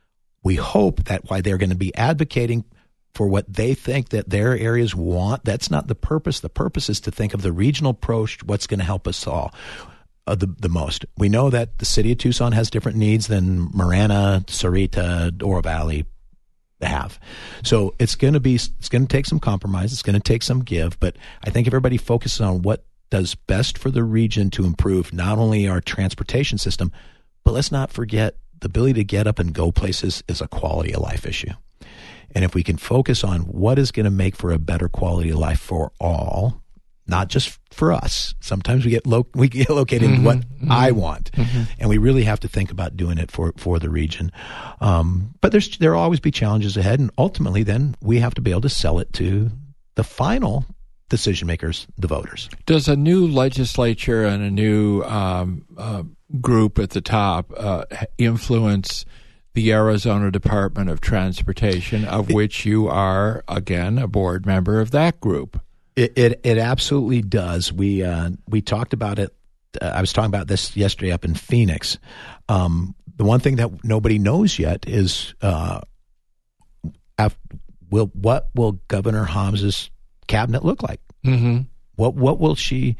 we hope that while they're going to be advocating for what they think that their areas want, that's not the purpose. The purpose is to think of the regional approach, what's going to help us all uh, the, the most. We know that the city of Tucson has different needs than Marana, Sarita, Oro Valley have. So it's going to be, it's going to take some compromise. It's going to take some give, but I think everybody focuses on what does best for the region to improve not only our transportation system, but let's not forget the ability to get up and go places is a quality of life issue. And if we can focus on what is going to make for a better quality of life for all, not just for us. Sometimes we get lo- we get located
Mm-hmm,
in what
mm-hmm,
I want,
mm-hmm.
and we really have to think about doing it for, for the region. Um, but there's there will always be challenges ahead, and ultimately, then we have to be able to sell it to the final decision makers, the voters.
Does a new legislature and a new um, uh, group at the top uh, influence the Arizona Department of Transportation, of which you are, again, a board member of that group?
It it, it absolutely does. We uh, we talked about it. Uh, I was talking about this yesterday up in Phoenix. Um, the one thing that nobody knows yet is uh, af- will what will Governor Hobbs's cabinet look like?
Mm-hmm.
What what will she?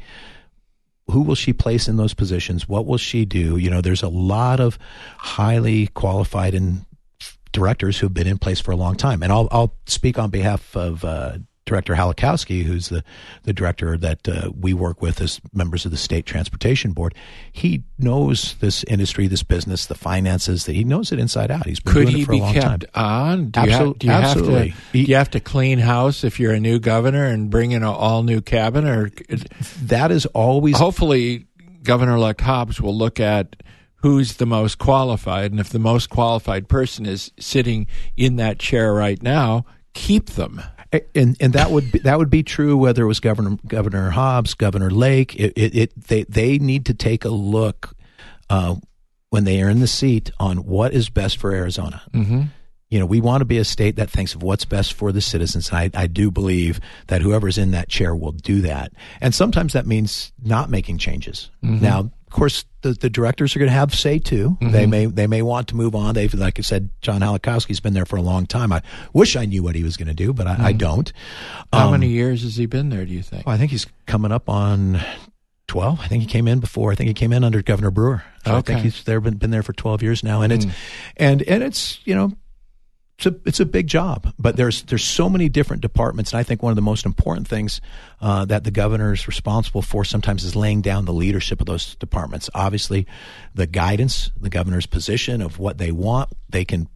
Who will she place in those positions? What will she do? You know, there's a lot of highly qualified and directors who've been in place for a long time. And I'll I'll speak on behalf of uh, Director Halakowski, who's the, the director that uh, we work with as members of the State Transportation Board. He knows this industry, this business, the finances. That he knows it inside out. He's been
Could
doing
he
it for
be
a long
kept
time.
on? Do you,
Absol-
have, do you
absolutely.
have to? Do you have to clean house if you're a new governor and bring in an all new cabinet? Or
that is always.
Hopefully, Governor-elect Hobbs will look at who's the most qualified, and if the most qualified person is sitting in that chair right now, keep them.
And and that would be, that would be true whether it was Governor Governor Hobbs, Governor Lake. It, it, it they they need to take a look uh, when they are in the seat on what is best for Arizona.
Mm-hmm.
You know, we want to be a state that thinks of what's best for the citizens. And I, I do believe that whoever's in that chair will do that. And sometimes that means not making changes.
Mm-hmm.
Now, of course, the, the directors are going to have say too.
Mm-hmm.
They may they may want to move on. They've, like I said, John Halakowski's been there for a long time. I wish I knew what he was going to do, but I,
Mm-hmm.
I don't.
How
Um,
many years has he been there, do you think?
well, I think he's coming up on twelve. I think he came in before. I think he came in under Governor Brewer. So
Okay.
I think he's there been, been there for twelve years now. And it's
Mm.
and and it's, you know, it's a it's a big job. But there's there's so many different departments, and I think one of the most important things uh, that the governor is responsible for sometimes is laying down the leadership of those departments. Obviously, the guidance, the governor's position of what they want, they can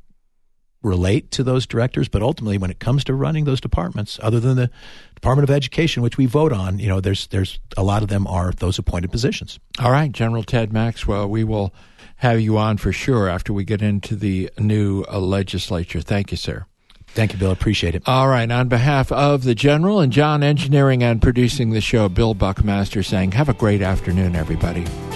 relate to those directors, but ultimately when it comes to running those departments, other than the Department of Education, which we vote on, you know, there's there's a lot of them are those appointed positions.
All right, General Ted Maxwell, we will have you on for sure after we get into the new uh, legislature. Thank you, sir.
Thank you, Bill. Appreciate it.
All right. On behalf of the General and John engineering and producing the show, Bill Buckmaster saying, have a great afternoon, everybody.